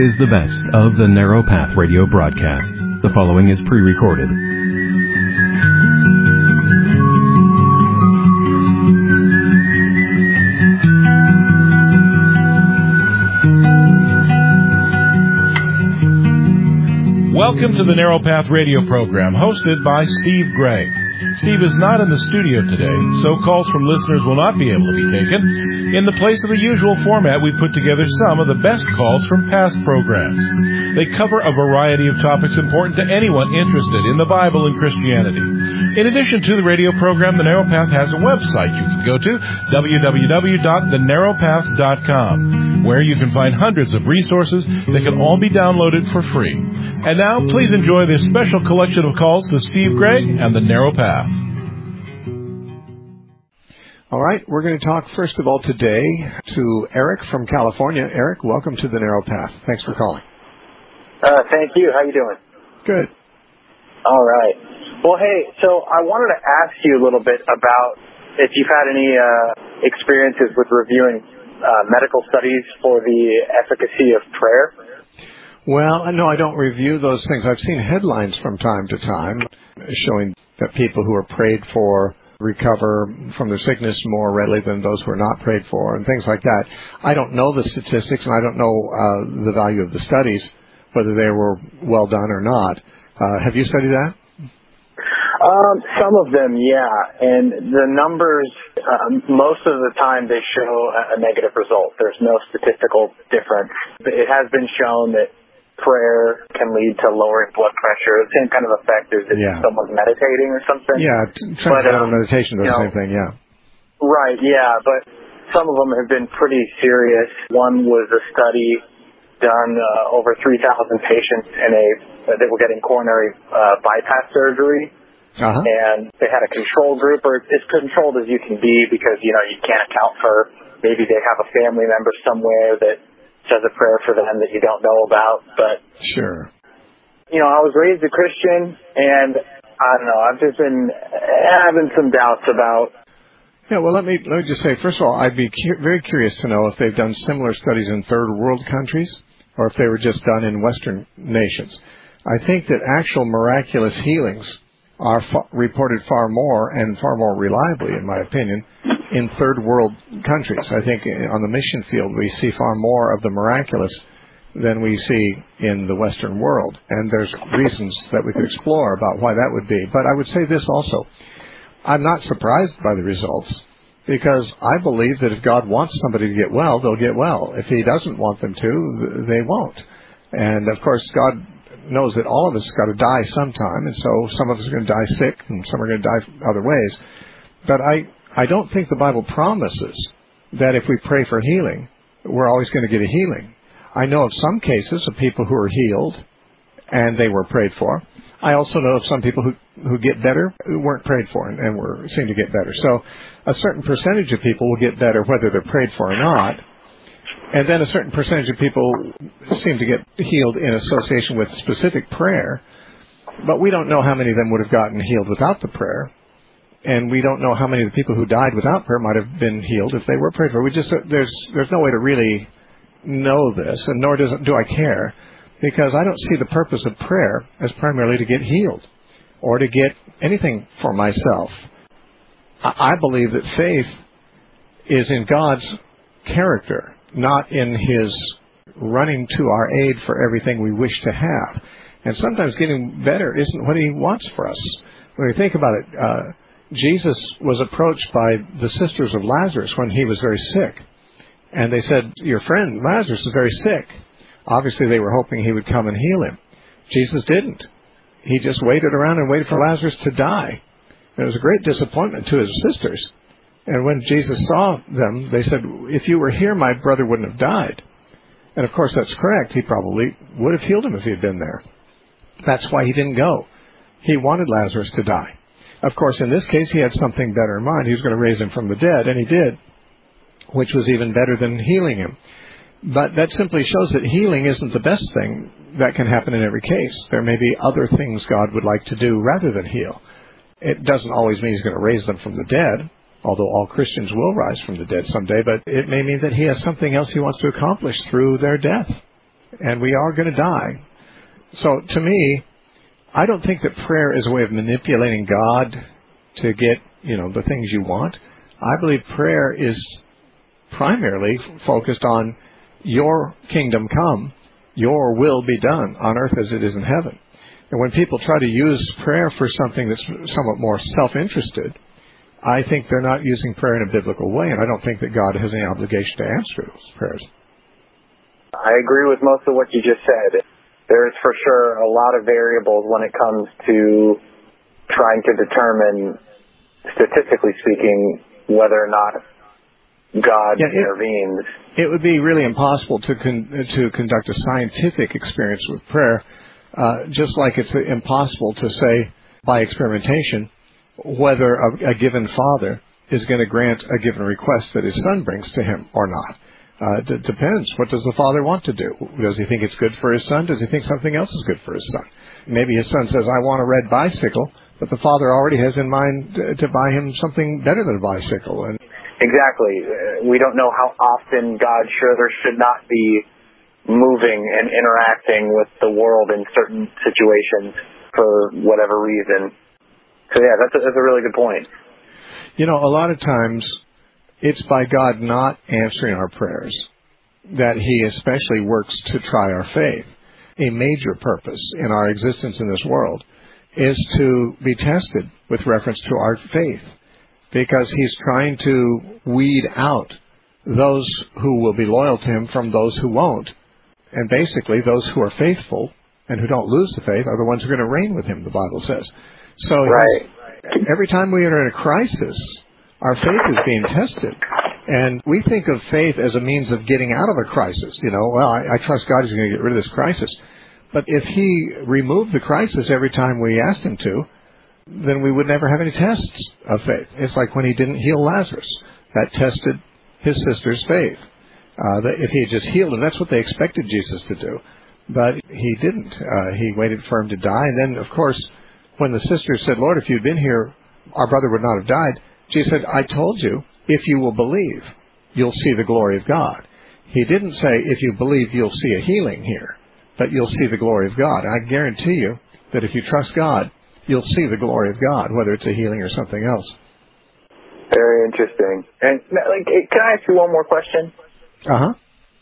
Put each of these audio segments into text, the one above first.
is the best of the Narrow Path radio broadcast. The following is pre-recorded. Welcome to the Narrow Path radio program, hosted by Steve Gray. Steve is not in the studio today, so calls from listeners will not be able to be taken. In the place of the usual format, we put together some of the best calls from past programs. They cover a variety of topics important to anyone interested in the Bible and Christianity. In addition to the radio program, The Narrow Path has a website you can go to, www.thenarrowpath.com, where you can find hundreds of resources that can all be downloaded for free. And now, please enjoy this special collection of calls to Steve Gray and The Narrow Path. All right, we're going to talk first of all today to Eric from California. Eric, welcome to The Narrow Path. Thanks for calling. Thank you. How you doing? Good. All right. Well, hey, so I wanted to ask you a little bit about if you've had any experiences with reviewing medical studies for the efficacy of prayer. Well, no, I don't review those things. I've seen headlines from time to time showing that people who are prayed for recover from their sickness more readily than those who are not prayed for and things like that. I don't know the statistics, and I don't know the value of the studies, whether they were well done or not. Have you studied that? Some of them, yeah. And the numbers, most of the time they show a negative result. There's no statistical difference. It has been shown that prayer can lead to lowering blood pressure. The same kind of effect as if someone's meditating or something. Yeah, transcendental meditation does the same thing, yeah. Right, yeah, but some of them have been pretty serious. One was a study done over 3,000 patients that were getting coronary bypass surgery. Uh-huh. And they had a control group, or as controlled as you can be, because, you can't account for maybe they have a family member somewhere that says a prayer for them that you don't know about. But, sure. I was raised a Christian, and I don't know, I've just been having some doubts about. Yeah, well, let me just say, first of all, I'd be very curious to know if they've done similar studies in third world countries, or if they were just done in Western nations. I think that actual miraculous healings are reported far more and far more reliably, in my opinion, in third world countries. I think on the mission field we see far more of the miraculous than we see in the Western world. And there's reasons that we could explore about why that would be. But I would say this also. I'm not surprised by the results, because I believe that if God wants somebody to get well, they'll get well. If He doesn't want them to, they won't. And, of course, God knows that all of us got to die sometime, and so some of us are going to die sick, and some are going to die other ways. But I don't think the Bible promises that if we pray for healing, we're always going to get a healing. I know of some cases of people who are healed, and they were prayed for. I also know of some people who get better who weren't prayed for and seem to get better. So a certain percentage of people will get better whether they're prayed for or not. And then a certain percentage of people seem to get healed in association with specific prayer, but we don't know how many of them would have gotten healed without the prayer, and we don't know how many of the people who died without prayer might have been healed if they were prayed for. There's no way to really know this, and nor do I care, because I don't see the purpose of prayer as primarily to get healed or to get anything for myself. I believe that faith is in God's character, not in His running to our aid for everything we wish to have. And sometimes getting better isn't what He wants for us. When you think about it, Jesus was approached by the sisters of Lazarus when he was very sick. And they said, "Your friend Lazarus is very sick." Obviously they were hoping He would come and heal him. Jesus didn't. He just waited around and waited for Lazarus to die. And it was a great disappointment to His sisters. And when Jesus saw them, they said, "If you were here, my brother wouldn't have died." And of course, that's correct. He probably would have healed him if He had been there. That's why He didn't go. He wanted Lazarus to die. Of course, in this case, He had something better in mind. He was going to raise him from the dead, and He did, which was even better than healing him. But that simply shows that healing isn't the best thing that can happen in every case. There may be other things God would like to do rather than heal. It doesn't always mean He's going to raise them from the dead, although all Christians will rise from the dead someday, but it may mean that He has something else He wants to accomplish through their death. and we are going to die. So to me, I don't think that prayer is a way of manipulating God to get, the things you want. I believe prayer is primarily focused on your kingdom come, your will be done on earth as it is in heaven. And when people try to use prayer for something that's somewhat more self-interested, I think they're not using prayer in a biblical way, and I don't think that God has any obligation to answer those prayers. I agree with most of what you just said. There's for sure a lot of variables when it comes to trying to determine, statistically speaking, whether or not God intervenes. It would be really impossible to conduct a scientific experience with prayer, just like it's impossible to say by experimentation whether a given father is going to grant a given request that his son brings to him or not. It depends. What does the father want to do? Does he think it's good for his son? Does he think something else is good for his son? Maybe his son says, I want a red bicycle, but the father already has in mind to buy him something better than a bicycle. And exactly. We don't know how often God should or should not be moving and interacting with the world in certain situations for whatever reason. So yeah, that's a really good point. A lot of times it's by God not answering our prayers that He especially works to try our faith. A major purpose in our existence in this world is to be tested with reference to our faith, because He's trying to weed out those who will be loyal to Him from those who won't. And basically, those who are faithful and who don't lose the faith are the ones who are going to reign with Him, the Bible says. So every time we enter a crisis, our faith is being tested. And we think of faith as a means of getting out of a crisis. I trust God is going to get rid of this crisis. But if He removed the crisis every time we asked Him to, then we would never have any tests of faith. It's like when He didn't heal Lazarus. That tested his sister's faith. If He had just healed him, that's what they expected Jesus to do. But He didn't. He waited for him to die. And then, of course, when the sister said, Lord, if you'd been here, our brother would not have died. Jesus said, I told you, if you will believe, you'll see the glory of God. He didn't say, if you believe, you'll see a healing here, but you'll see the glory of God. I guarantee you that if you trust God, you'll see the glory of God, whether it's a healing or something else. Very interesting. And can I ask you one more question? Uh-huh.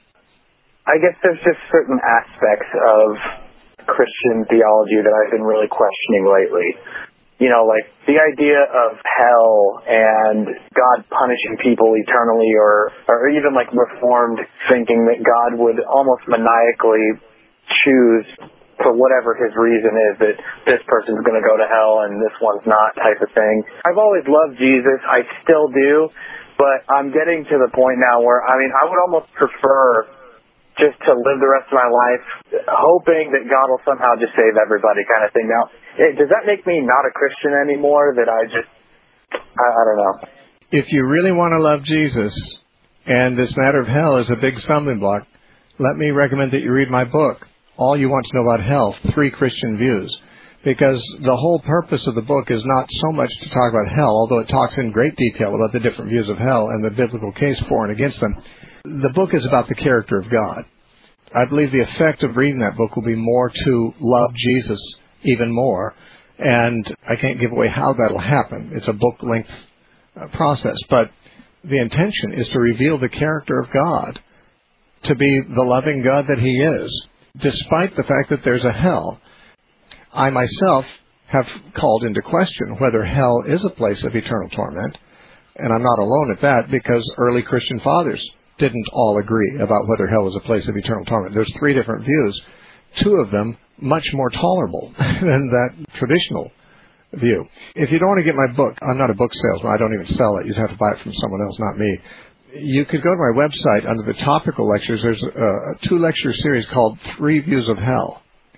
I guess there's just certain aspects of Christian theology that I've been really questioning lately. Like the idea of hell and God punishing people eternally, or even like Reformed thinking that God would almost maniacally choose, for whatever His reason is, that this person's going to go to hell and this one's not, type of thing. I've always loved Jesus. I still do. But I'm getting to the point now where, I would almost prefer just to live the rest of my life hoping that God will somehow just save everybody, kind of thing. Now, does that make me not a Christian anymore? That I don't know. If you really want to love Jesus, and this matter of hell is a big stumbling block, let me recommend that you read my book, All You Want to Know About Hell, 3 Christian Views. Because the whole purpose of the book is not so much to talk about hell, although it talks in great detail about the different views of hell and the biblical case for and against them. The book is about the character of God. I believe the effect of reading that book will be more to love Jesus even more. And I can't give away how that'll happen. It's a book-length process. But the intention is to reveal the character of God, to be the loving God that He is, despite the fact that there's a hell. I myself have called into question whether hell is a place of eternal torment. And I'm not alone at that, because early Christian fathers didn't all agree about whether hell was a place of eternal torment. There's 3 different views, 2 of them much more tolerable than that traditional view. If you don't want to get my book, I'm not a book salesman. I don't even sell it. You'd have to buy it from someone else, not me. You could go to my website under the topical lectures. There's a 2-lecture series called 3 Views of Hell.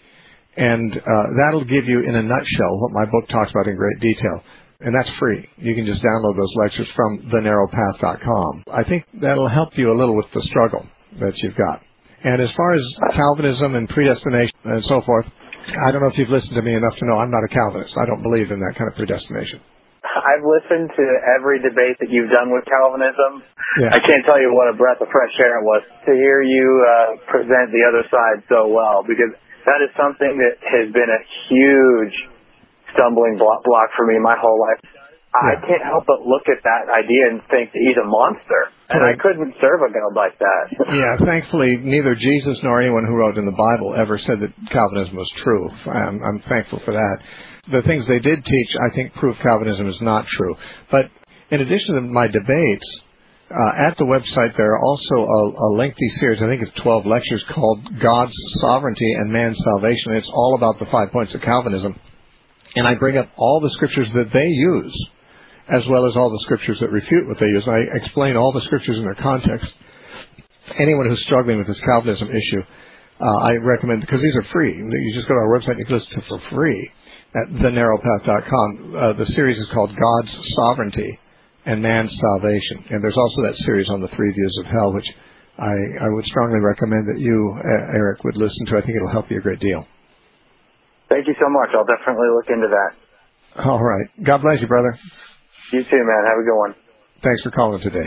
And that'll give you, in a nutshell, what my book talks about in great detail. And that's free. You can just download those lectures from thenarrowpath.com. I think that'll help you a little with the struggle that you've got. And as far as Calvinism and predestination and so forth, I don't know if you've listened to me enough to know I'm not a Calvinist. I don't believe in that kind of predestination. I've listened to every debate that you've done with Calvinism. Yeah. I can't tell you what a breath of fresh air it was to hear you present the other side so well, because that is something that has been a huge stumbling block for me my whole life. I can't help but look at that idea and think that he's a monster, and I couldn't serve a God like that. Yeah, thankfully, neither Jesus nor anyone who wrote in the Bible ever said that Calvinism was true. I'm thankful for that. The things they did teach, I think, prove Calvinism is not true. But in addition to my debates, at the website there are also a lengthy series, I think it's 12 lectures, called God's Sovereignty and Man's Salvation. It's all about the 5 points of Calvinism. And I bring up all the scriptures that they use, as well as all the scriptures that refute what they use. I explain all the scriptures in their context. Anyone who's struggling with this Calvinism issue, I recommend, because these are free. You just go to our website and you can listen to it for free at thenarrowpath.com. The series is called God's Sovereignty and Man's Salvation. And there's also that series on the 3 views of hell, which I would strongly recommend that you, Eric, would listen to. I think it'll help you a great deal. Thank you so much. I'll definitely look into that. All right. God bless you, brother. You too, man. Have a good one. Thanks for calling today.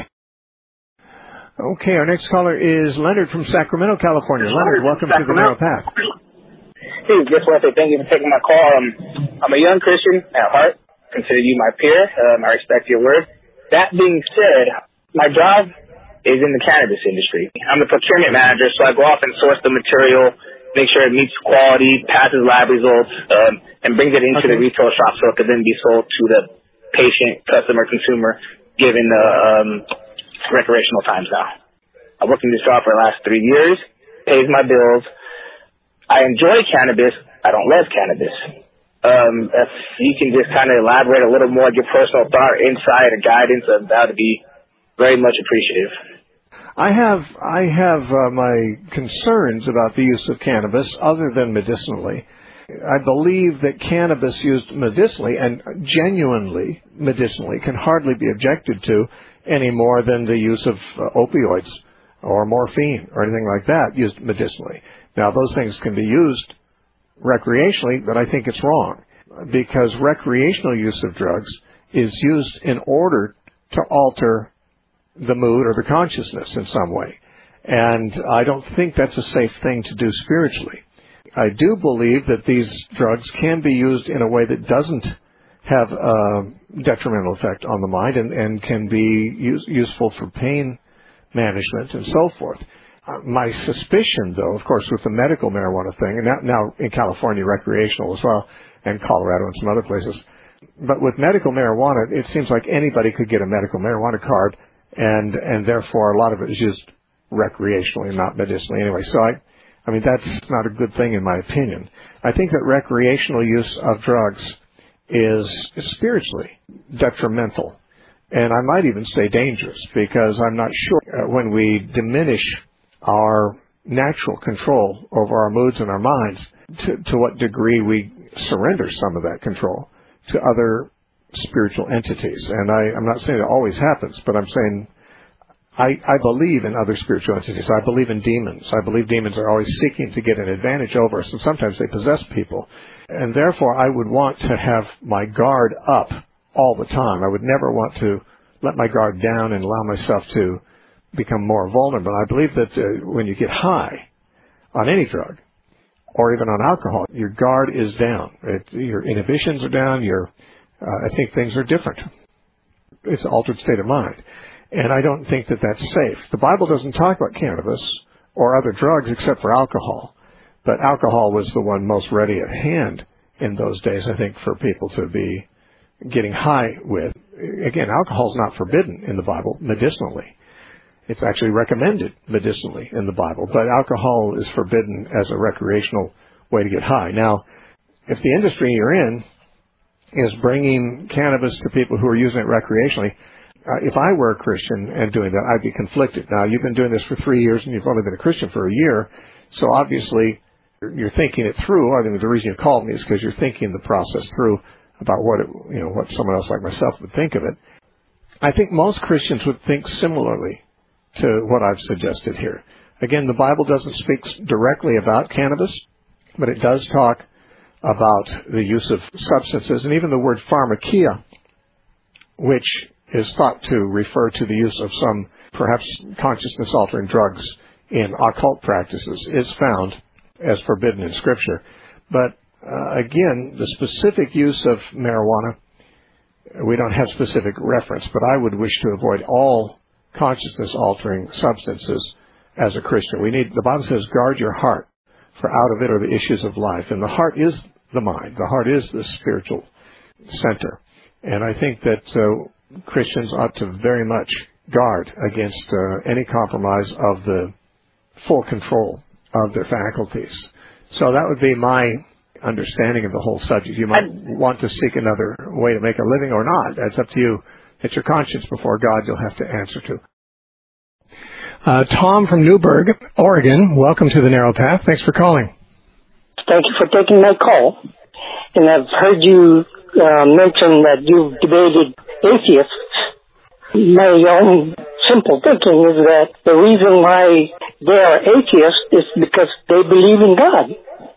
Okay, our next caller is Leonard from Sacramento, California. Leonard, welcome to the Narrow Path. Hey, just want to say thank you for taking my call. I'm a young Christian at heart. Consider you my peer. I respect your word. That being said, my job is in the cannabis industry. I'm the procurement manager, so I go off and source the material, make sure it meets quality, passes lab results, and brings it into the retail shop so it can then be sold to the patient, customer, consumer, given the recreational times now. I worked in this job for the last 3 years, pays my bills. I enjoy cannabis. I don't love cannabis. If you can just kind of elaborate a little more, your personal thought, insight, or guidance, that would be very much appreciative. I have my concerns about the use of cannabis other than medicinally. I believe that cannabis used medicinally and genuinely medicinally can hardly be objected to any more than the use of opioids or morphine or anything like that used medicinally. Now, those things can be used recreationally, but I think it's wrong because recreational use of drugs is used in order to alter the mood or the consciousness in some way. And I don't think that's a safe thing to do spiritually. I do believe that these drugs can be used in a way that doesn't have a detrimental effect on the mind and can be useful for pain management and so forth. My suspicion, though, of course, with the medical marijuana thing, and now in California, recreational as well, and Colorado and some other places, but with medical marijuana, it seems like anybody could get a medical marijuana card, and therefore a lot of it is used recreationally, not medicinally anyway. So I mean, that's not a good thing in my opinion. I think that recreational use of drugs is spiritually detrimental. And I might even say dangerous, because I'm not sure when we diminish our natural control over our moods and our minds, to what degree we surrender some of that control to other spiritual entities. And I'm not saying it always happens, but I'm saying I believe in other spiritual entities. I believe in demons. I believe demons are always seeking to get an advantage over us, and sometimes they possess people. And therefore, I would want to have my guard up all the time. I would never want to let my guard down and allow myself to become more vulnerable. I believe that when you get high on any drug, or even on alcohol, your guard is down. Your inhibitions are down. I think things are different. It's an altered state of mind. And I don't think that that's safe. The Bible doesn't talk about cannabis or other drugs except for alcohol. But alcohol was the one most ready at hand in those days, I think, for people to be getting high with. Again, alcohol is not forbidden in the Bible medicinally. It's actually recommended medicinally in the Bible. But alcohol is forbidden as a recreational way to get high. Now, if the industry you're in is bringing cannabis to people who are using it recreationally, if I were a Christian and doing that, I'd be conflicted. Now, you've been doing this for 3 years, and you've only been a Christian for a year, so obviously you're thinking it through. I think the reason you called me is because you're thinking the process through about what someone else like myself would think of it. I think most Christians would think similarly to what I've suggested here. Again, the Bible doesn't speak directly about cannabis, but it does talk about the use of substances, and even the word pharmakia which is thought to refer to the use of some perhaps consciousness-altering drugs in occult practices, is found as forbidden in Scripture. But again, the specific use of marijuana, we don't have specific reference, but I would wish to avoid all consciousness-altering substances as a Christian. The Bible says, guard your heart, for out of it are the issues of life. And the heart is the mind. The heart is the spiritual center. And I think that Christians ought to very much guard against any compromise of the full control of their faculties. So that would be my understanding of the whole subject. You might want to seek another way to make a living or not. That's up to you. It's your conscience before God you'll have to answer to. Tom from Newburgh, Oregon, welcome to the Narrow Path. Thanks for calling. Thank you for taking my call. And I've heard you mention that you've debated atheists. My own simple thinking is that the reason why they are atheists is because they believe in God.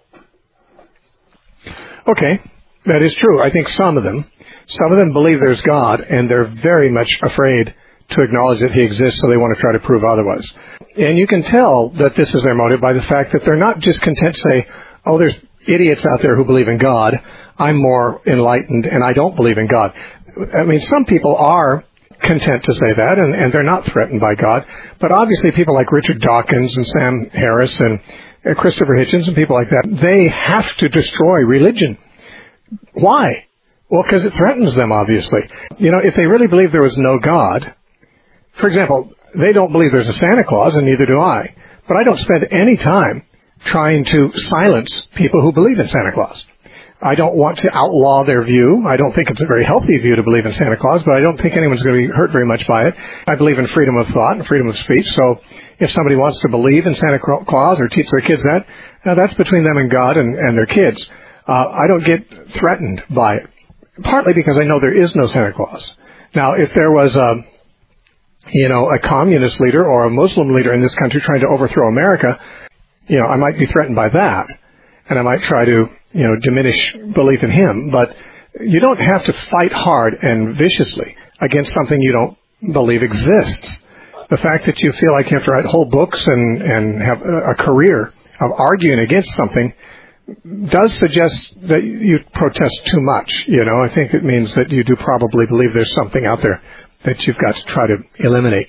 Okay, that is true. I think some of them believe there's God, and they're very much afraid to acknowledge that He exists, so they want to try to prove otherwise. And you can tell that this is their motive by the fact that they're not just content to say, oh, there's idiots out there who believe in God. I'm more enlightened, and I don't believe in God. I mean, some people are content to say that, and they're not threatened by God. But obviously people like Richard Dawkins and Sam Harris and Christopher Hitchens and people like that, they have to destroy religion. Why? Well, because it threatens them, obviously. You know, if they really believe there was no God, for example, they don't believe there's a Santa Claus, and neither do I. But I don't spend any time trying to silence people who believe in Santa Claus. I don't want to outlaw their view. I don't think it's a very healthy view to believe in Santa Claus, but I don't think anyone's going to be hurt very much by it. I believe in freedom of thought and freedom of speech, so if somebody wants to believe in Santa Claus or teach their kids that, that's between them and God and their kids. I don't get threatened by it, partly because I know there is no Santa Claus. Now, if there was a communist leader or a Muslim leader in this country trying to overthrow America, I might be threatened by that, and I might try to, diminish belief in him. But you don't have to fight hard and viciously against something you don't believe exists. The fact that you feel like you have to write whole books and have a career of arguing against something does suggest that you protest too much. I think it means that you do probably believe there's something out there that you've got to try to eliminate.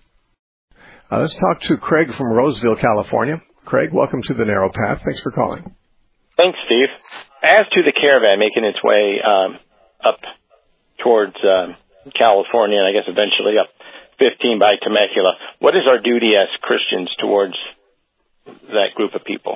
Let's talk to Craig from Roseville, California. Craig, welcome to the Narrow Path. Thanks for calling. Thanks, Steve. As to the caravan making its way up towards California, and I guess eventually up 15 by Temecula, what is our duty as Christians towards that group of people?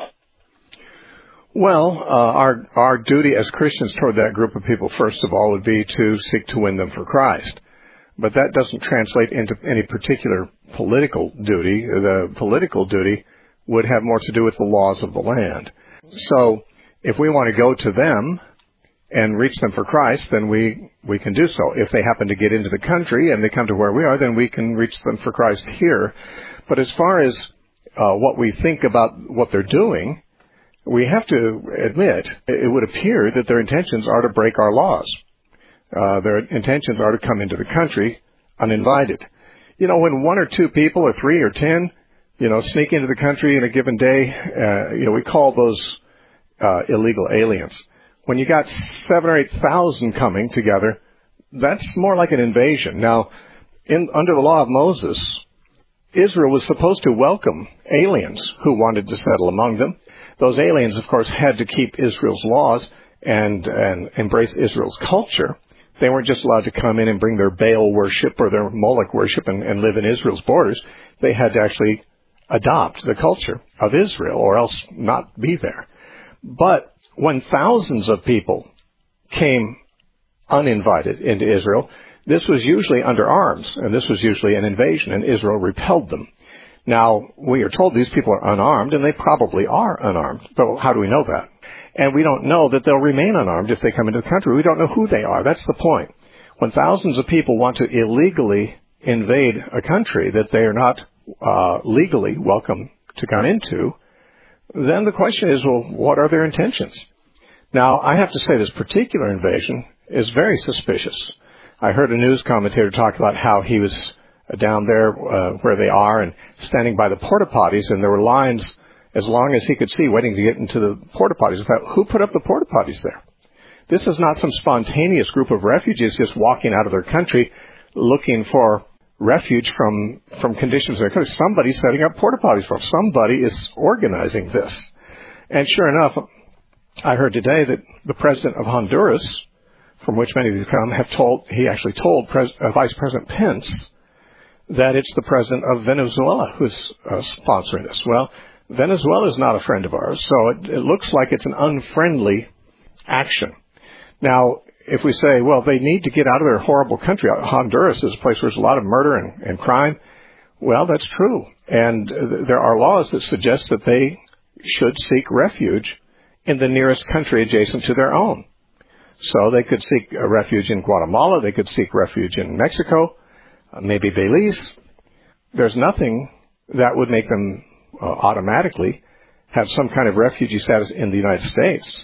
Well, our duty as Christians toward that group of people, first of all, would be to seek to win them for Christ. But that doesn't translate into any particular political duty. The political duty would have more to do with the laws of the land. So if we want to go to them and reach them for Christ, then we can do so. If they happen to get into the country and they come to where we are, then we can reach them for Christ here. But as far as what we think about what they're doing, we have to admit it would appear that their intentions are to break our laws. Their intentions are to come into the country uninvited. When one or two people or 3 or 10, sneak into the country in a given day, we call those illegal aliens. When you got 7,000 or 8,000 coming together, that's more like an invasion. Now, under the law of Moses, Israel was supposed to welcome aliens who wanted to settle among them. Those aliens, of course, had to keep Israel's laws and embrace Israel's culture. They weren't just allowed to come in and bring their Baal worship or their Moloch worship and live in Israel's borders. They had to actually adopt the culture of Israel or else not be there. But when thousands of people came uninvited into Israel, this was usually under arms, and this was usually an invasion, and Israel repelled them. Now, we are told these people are unarmed, and they probably are unarmed. But how do we know that? And we don't know that they'll remain unarmed if they come into the country. We don't know who they are. That's the point. When thousands of people want to illegally invade a country that they are not legally welcome to come into, then the question is, well, what are their intentions? Now, I have to say this particular invasion is very suspicious. I heard a news commentator talk about how he was down there where they are and standing by the porta potties, and there were lines as long as he could see waiting to get into the porta potties. I thought, who put up the porta potties there? This is not some spontaneous group of refugees just walking out of their country looking for refuge from conditions in their country. Somebody's setting up porta potties for them. Somebody is organizing this. And sure enough, I heard today that the president of Honduras, from which many of these come, he actually told Vice President Pence that it's the president of Venezuela who's sponsoring this. Well, Venezuela is not a friend of ours, so it looks like it's an unfriendly action. Now, if we say, well, they need to get out of their horrible country, Honduras is a place where there's a lot of murder and crime, well, that's true. And there are laws that suggest that they should seek refuge in the nearest country adjacent to their own. So they could seek a refuge in Guatemala, they could seek refuge in Mexico, maybe Belize. There's nothing that would make them automatically have some kind of refugee status in the United States.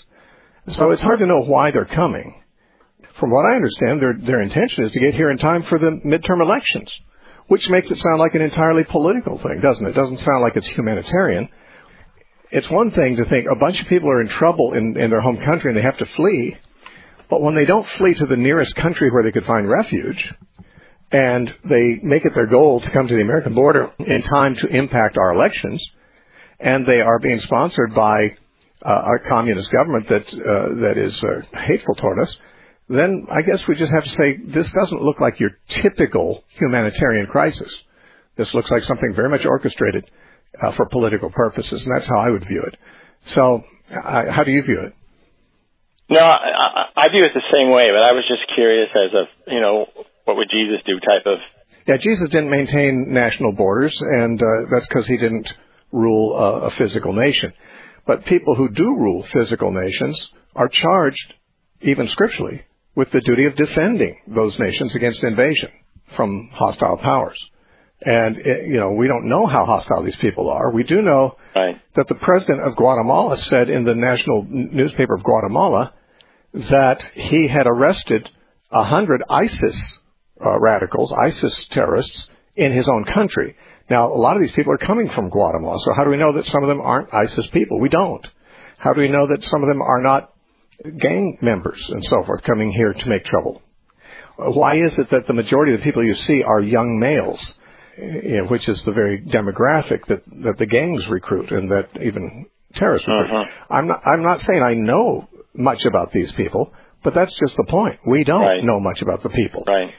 So it's hard to know why they're coming. From what I understand, their intention is to get here in time for the midterm elections, which makes it sound like an entirely political thing, doesn't it? It doesn't sound like it's humanitarian. It's one thing to think a bunch of people are in trouble in their home country and they have to flee, but when they don't flee to the nearest country where they could find refuge, and they make it their goal to come to the American border in time to impact our elections, and they are being sponsored by our communist government that is hateful toward us, then I guess we just have to say this doesn't look like your typical humanitarian crisis. This looks like something very much orchestrated for political purposes, and that's how I would view it. So how do you view it? No, I view it the same way, but I was just curious as of, what would Jesus do type of... Yeah, Jesus didn't maintain national borders, and that's because he didn't rule a physical nation. But people who do rule physical nations are charged, even scripturally, with the duty of defending those nations against invasion from hostile powers. And, we don't know how hostile these people are. We do know that the president of Guatemala said in the national newspaper of Guatemala that he had arrested 100 ISIS radicals, ISIS terrorists, in his own country. Now, a lot of these people are coming from Guatemala, so how do we know that some of them aren't ISIS people? We don't. How do we know that some of them are not gang members and so forth coming here to make trouble? Why is it that the majority of the people you see are young males, which is the very demographic that the gangs recruit and that even terrorists recruit? I'm not saying I know much about these people, but that's just the point. We don't know much about the people. Right.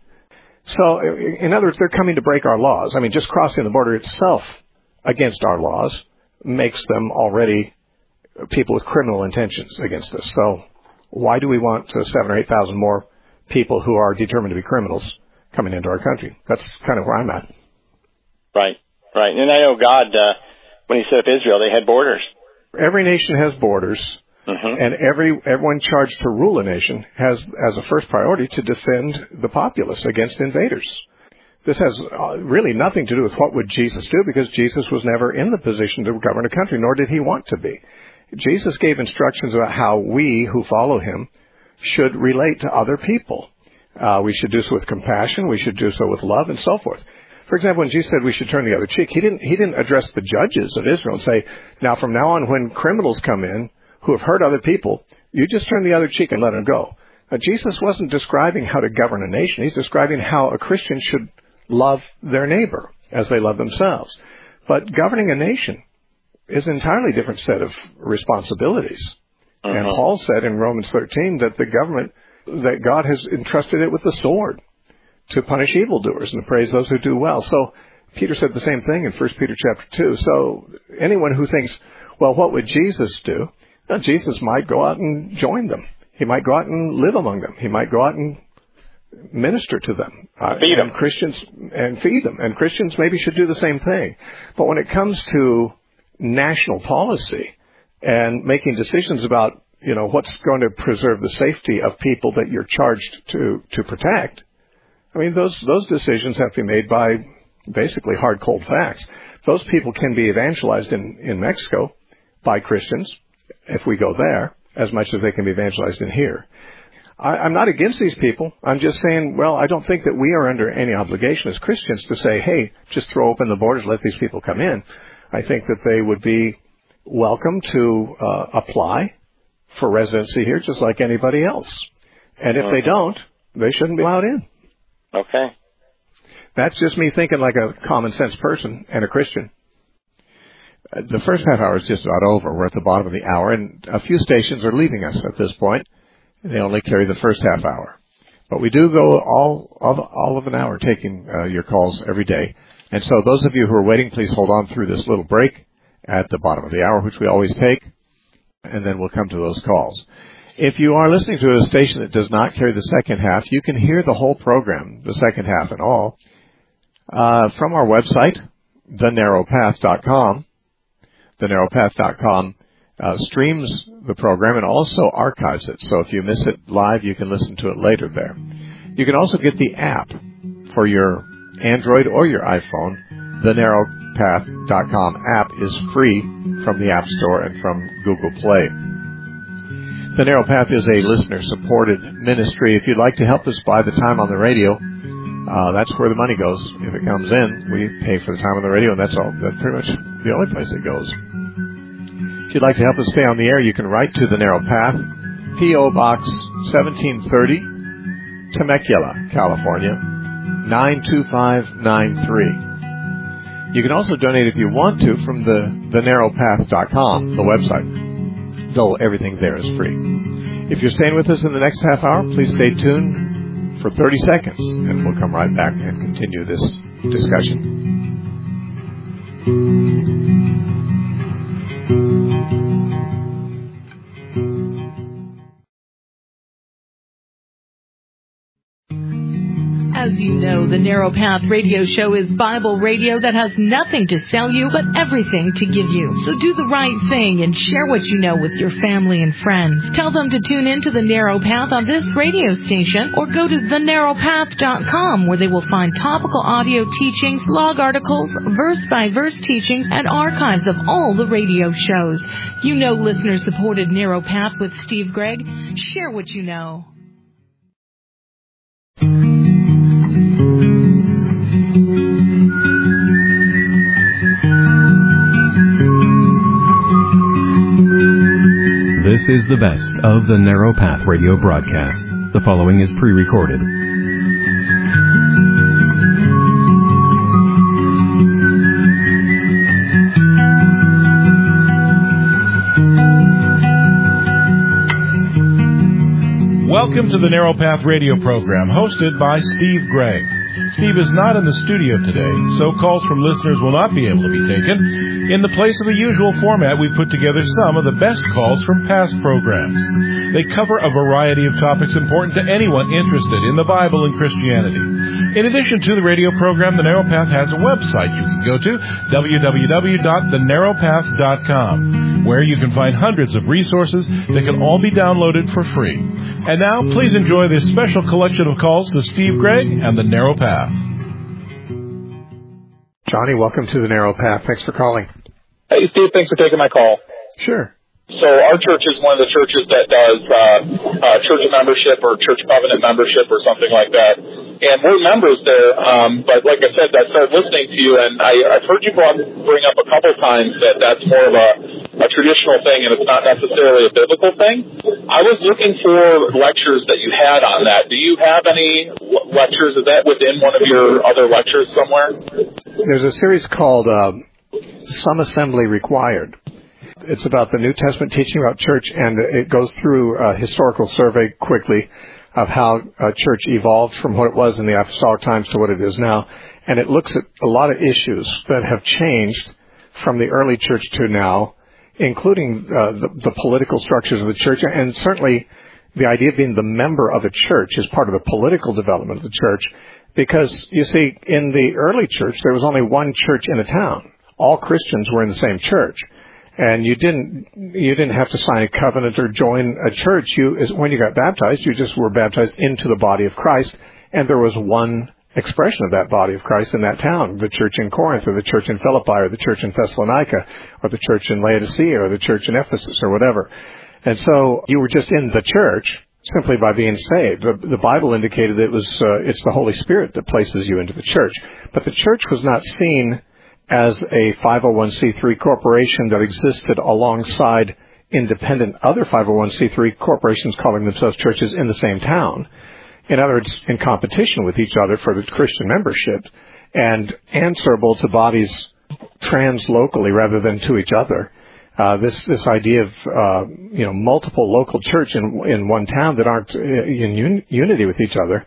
So, in other words, they're coming to break our laws. I mean, just crossing the border itself against our laws makes them already people with criminal intentions against us. So, why do we want 7,000 or 8,000 more people who are determined to be criminals coming into our country? That's kind of where I'm at. Right. And I know God, when he set up Israel, they had borders. Every nation has borders. And everyone charged to rule a nation has as a first priority to defend the populace against invaders. This has really nothing to do with what would Jesus do, because Jesus was never in the position to govern a country, nor did he want to be. Jesus gave instructions about how we who follow him should relate to other people. We should do so with compassion. We should do so with love and so forth. For example, when Jesus said we should turn the other cheek, he didn't address the judges of Israel and say, now from now on when criminals come in, who have hurt other people, you just turn the other cheek and let them go. Now, Jesus wasn't describing how to govern a nation. He's describing how a Christian should love their neighbor as they love themselves. But governing a nation is an entirely different set of responsibilities. And Paul said in Romans 13 that the government, that God has entrusted it with the sword to punish evildoers and to praise those who do well. So Peter said the same thing in 1 Peter chapter 2. So anyone who thinks, well, what would Jesus do? Now, Jesus might go out and join them. He might go out and live among them. He might go out and minister to them. Feed them. And feed them. And Christians maybe should do the same thing. But when it comes to national policy and making decisions about, what's going to preserve the safety of people that you're charged to protect, I mean, those decisions have to be made by basically hard, cold facts. Those people can be evangelized in Mexico by Christians, if we go there, as much as they can be evangelized in here. I'm not against these people. I'm just saying, well, I don't think that we are under any obligation as Christians to say, hey, just throw open the borders, let these people come in. I think that they would be welcome to apply for residency here just like anybody else. And if they don't, they shouldn't be allowed in. Okay. That's just me thinking like a common sense person and a Christian. The first half hour is just about over. We're at the bottom of the hour, and a few stations are leaving us at this point. They only carry the first half hour. But we do go all of an hour taking your calls every day. And so those of you who are waiting, please hold on through this little break at the bottom of the hour, which we always take, and then we'll come to those calls. If you are listening to a station that does not carry the second half, you can hear the whole program, the second half and all, from our website, thenarrowpath.com. Thenarrowpath.com streams the program and also archives it. So if you miss it live, you can listen to it later there. You can also get the app for your Android or your iPhone. Thenarrowpath.com app is free from the App Store and from Google Play. The Narrow Path is a listener-supported ministry. If you'd like to help us buy the time on the radio, that's where the money goes. If it comes in, we pay for the time on the radio, and that's all. That's pretty much the only place it goes. If you'd like to help us stay on the air, you can write to The Narrow Path, P.O. Box 1730, Temecula, California, 92593. You can also donate if you want to from thenarrowpath.com, the website, though everything there is free. If you're staying with us in the next half hour, please stay tuned for 30 seconds, and we'll come right back and continue this discussion. As you know, the Narrow Path Radio Show is Bible radio that has nothing to sell you but everything to give you. So do the right thing and share what you know with your family and friends. Tell them to tune in to the Narrow Path on this radio station or go to thenarrowpath.com where they will find topical audio teachings, blog articles, verse-by-verse teachings, and archives of all the radio shows. You know listener-supported Narrow Path with Steve Gregg. Share what you know. This is the best of the Narrow Path radio broadcast. The following is pre-recorded. Welcome to the Narrow Path radio program, hosted by Steve Gregg. Steve is not in the studio today, so calls from listeners will not be able to be taken. In the place of the usual format, we've put together some of the best calls from past programs. They cover a variety of topics important to anyone interested in the Bible and Christianity. In addition to the radio program, The Narrow Path has a website you can go to, www.thenarrowpath.com, where you can find hundreds of resources that can all be downloaded for free. And now, please enjoy this special collection of calls to Steve Gregg and The Narrow Path. Johnny, welcome to The Narrow Path. Thanks for calling. Hey, Steve, thanks for taking my call. Sure. So our church is one of the churches that does church membership or church covenant membership or something like that. And we're members there, but like I said, I started listening to you, and I've heard you bring up a couple times that that's more of a traditional thing and it's not necessarily a biblical thing. I was looking for lectures that you had on that. Do you have any lectures? Is that within one of your other lectures somewhere? There's a series called Some Assembly Required. It's about the New Testament teaching about church, and it goes through a historical survey quickly of how church evolved from what it was in the apostolic times to what it is now. And it looks at a lot of issues that have changed from the early church to now, including the political structures of the church, and certainly the idea of being the member of a church is part of the political development of the church. Because, you see, in the early church, there was only one church in a town. All Christians were in the same church. And you didn't have to sign a covenant or join a church. When you got baptized, you just were baptized into the body of Christ, and there was one expression of that body of Christ in that town, the church in Corinth, or the church in Philippi, or the church in Thessalonica, or the church in Laodicea, or the church in Ephesus, or whatever. And so you were just in the church, simply by being saved. The Bible indicated that it's the Holy Spirit that places you into the church. But the church was not seen as a 501c3 corporation that existed alongside independent other 501c3 corporations calling themselves churches in the same town. In other words, in competition with each other for the Christian membership and answerable to bodies translocally rather than to each other. This idea of multiple local church in one town that aren't in unity with each other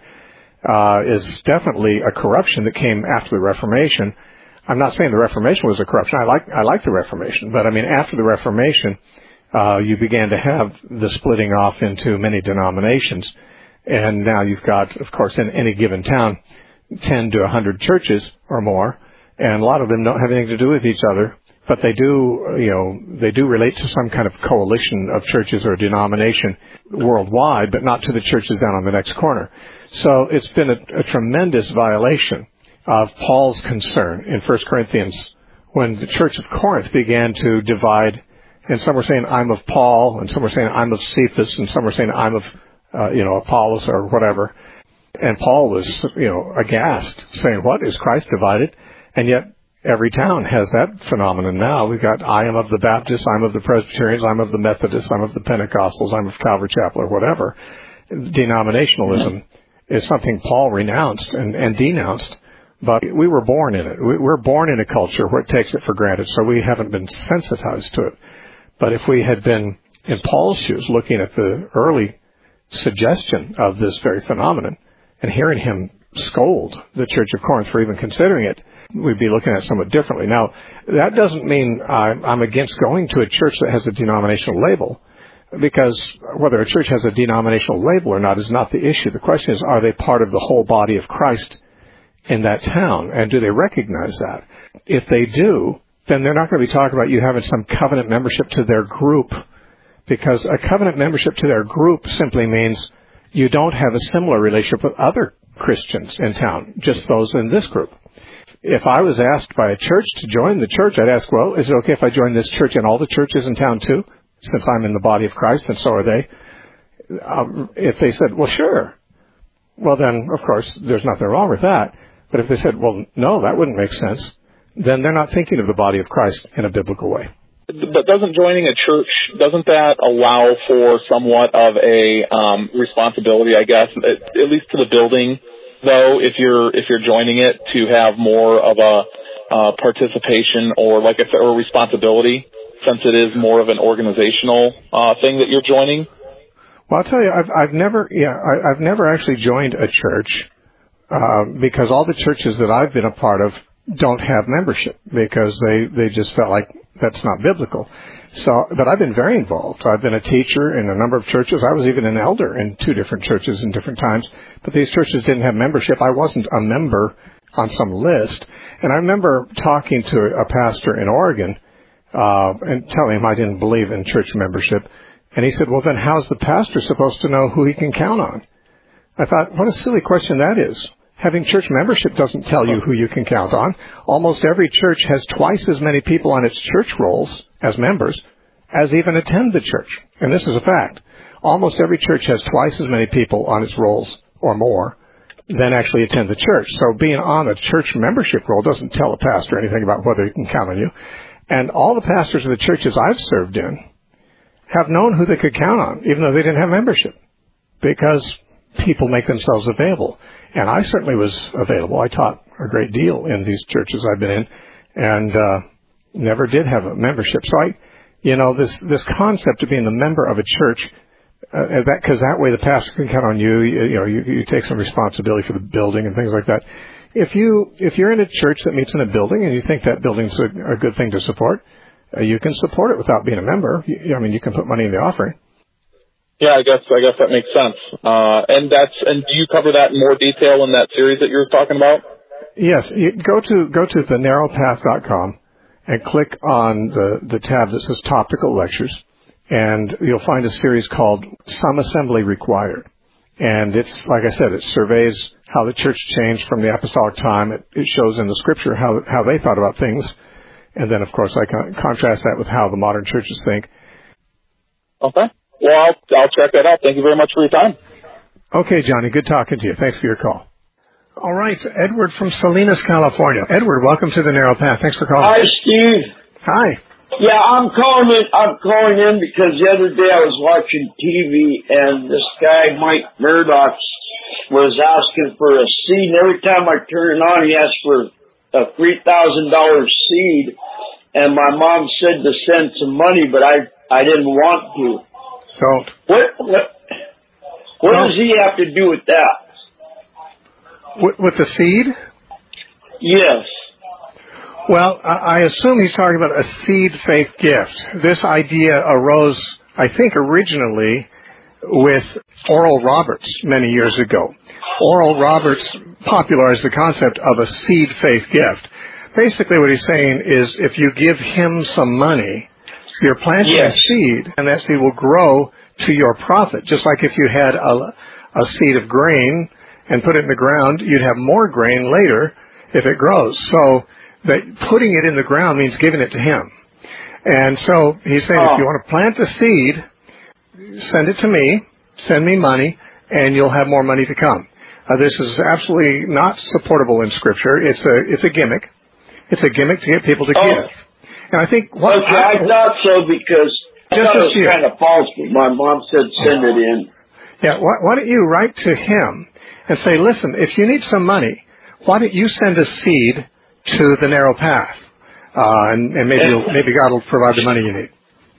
is definitely a corruption that came after the Reformation. I'm not saying the Reformation was a corruption. I like the Reformation, but I mean after the Reformation, you began to have the splitting off into many denominations, and now you've got, of course, in any given town, 10 to 100 churches or more, and a lot of them don't have anything to do with each other. But they do relate to some kind of coalition of churches or denomination worldwide, but not to the churches down on the next corner. So it's been a tremendous violation of Paul's concern in 1 Corinthians when the church of Corinth began to divide, and some were saying, I'm of Paul, and some were saying, I'm of Cephas, and some were saying, I'm of, Apollos or whatever. And Paul was, aghast, saying, what, is Christ divided? And yet, every town has that phenomenon now. We've got, I am of the Baptists, I'm of the Presbyterians, I'm of the Methodists, I'm of the Pentecostals, I'm of Calvary Chapel, or whatever. Denominationalism is something Paul renounced and denounced, but we were born in it. We're born in a culture where it takes it for granted, so we haven't been sensitized to it. But if we had been in Paul's shoes, looking at the early suggestion of this very phenomenon, and hearing him scold the Church of Corinth for even considering it, we'd be looking at it somewhat differently. Now, that doesn't mean I'm against going to a church that has a denominational label, because whether a church has a denominational label or not is not the issue. The question is, are they part of the whole body of Christ in that town, and do they recognize that? If they do, then they're not going to be talking about you having some covenant membership to their group, because a covenant membership to their group simply means you don't have a similar relationship with other Christians in town, just those in this group. If I was asked by a church to join the church, I'd ask, well, is it okay if I join this church and all the churches in town too, since I'm in the body of Christ and so are they? If they said, well, sure, well then, of course, there's nothing wrong with that. But if they said, well, no, that wouldn't make sense, then they're not thinking of the body of Christ in a biblical way. But doesn't joining a church, doesn't that allow for somewhat of a responsibility, I guess, at least to the building, though, if you're joining it, to have more of a participation or like a responsibility, since it is more of an organizational thing that you're joining? Well, I'll tell you, I've never actually joined a church because all the churches that I've been a part of don't have membership because they just felt like that's not biblical. So, but I've been very involved. I've been a teacher in a number of churches. I was even an elder in 2 different churches in different times. But these churches didn't have membership. I wasn't a member on some list. And I remember talking to a pastor in Oregon and telling him I didn't believe in church membership. And he said, well, then how's the pastor supposed to know who he can count on? I thought, what a silly question that is. Having church membership doesn't tell you who you can count on. Almost every church has twice as many people on its church rolls as members as even attend the church. And this is a fact. Almost every church has twice as many people on its rolls or more than actually attend the church. So being on a church membership roll doesn't tell a pastor anything about whether he can count on you. And all the pastors of the churches I've served in have known who they could count on, even though they didn't have membership, because people make themselves available. And I certainly was available. I taught a great deal in these churches I've been in, and never did have a membership. So this concept of being a member of a church, because that way the pastor can count on you. You take some responsibility for the building and things like that. If you're in a church that meets in a building and you think that building's a good thing to support, you can support it without being a member. You can put money in the offering. Yeah, I guess that makes sense. And do you cover that in more detail in that series that you were talking about? Yes, you go to thenarrowpath.com and click on the tab that says Topical Lectures, and you'll find a series called Some Assembly Required. And it's, like I said, it surveys how the church changed from the apostolic time. It shows in the scripture how they thought about things. And then, of course, I contrast that with how the modern churches think. Okay. Well, I'll check that out. Thank you very much for your time. Okay, Johnny, good talking to you. Thanks for your call. All right, Edward from Salinas, California. Edward, welcome to the Narrow Path. Thanks for calling. Hi, Steve. Hi. Yeah, I'm calling in because the other day I was watching TV and this guy, Mike Murdoch, was asking for a seed. And every time I turn it on, he asked for a $3,000 seed. And my mom said to send some money, but I didn't want to. So what does he have to do with that? With the seed? Yes. Well, I assume he's talking about a seed faith gift. This idea arose, I think, originally with Oral Roberts many years ago. Oral Roberts popularized the concept of a seed faith gift. Basically what he's saying is if you give him some money, you're planting a seed, and that seed will grow to your profit. Just like if you had a seed of grain and put it in the ground, you'd have more grain later if it grows. So that putting it in the ground means giving it to him. And so he's saying if you want to plant the seed, send it to me, send me money, and you'll have more money to come. This is absolutely not supportable in Scripture. It's a gimmick. It's a gimmick to get people to give. And I think I thought so because I thought it was kind of false, but my mom said send it in. Yeah, why don't you write to him and say, listen, if you need some money, why don't you send a seed to the Narrow Path? And maybe God will provide the money you need.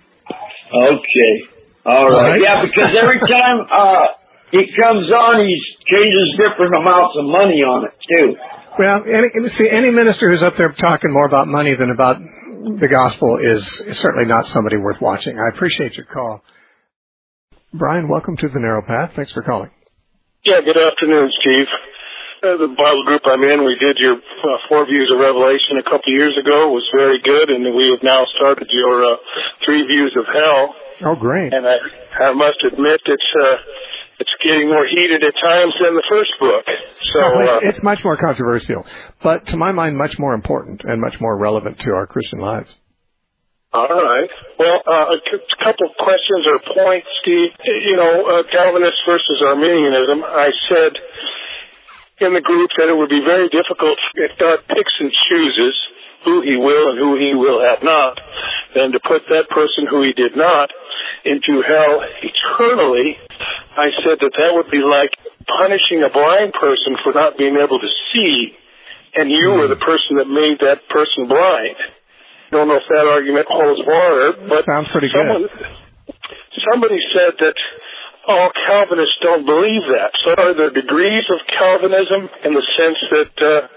Okay. All right. Yeah, because every time he comes on, he changes different amounts of money on it, too. Well, any minister who's up there talking more about money than about the gospel is certainly not somebody worth watching. I appreciate your call. Brian, welcome to the Narrow Path. Thanks for calling. Yeah, good afternoon, Steve. The Bible group I'm in, we did your 4 views of Revelation a couple years ago. It was very good, and we have now started your 3 views of hell. Oh, great. And I must admit it's getting more heated at times than the first book. So it's much more controversial, but to my mind, much more important and much more relevant to our Christian lives. All right. Well, a couple of questions or points, Steve. Calvinist versus Arminianism. I said in the group that it would be very difficult if God picks and chooses who he will and who he will have not, then to put that person who he did not into hell eternally. I said that would be like punishing a blind person for not being able to see, and you were the person that made that person blind. I don't know if that argument holds water, but sounds pretty good. Somebody said that all Calvinists don't believe that. So are there degrees of Calvinism in the sense that